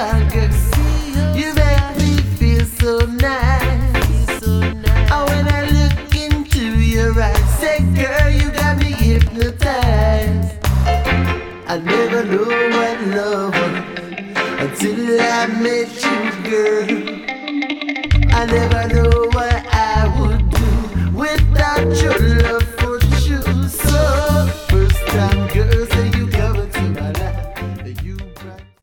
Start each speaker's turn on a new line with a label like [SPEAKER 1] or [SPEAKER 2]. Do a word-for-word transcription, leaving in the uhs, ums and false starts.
[SPEAKER 1] smile, girl. You make me feel so nice. Oh, when I look into your eyes, say, girl, you got me hypnotized. I never knew what love was until I met you, girl. I never knew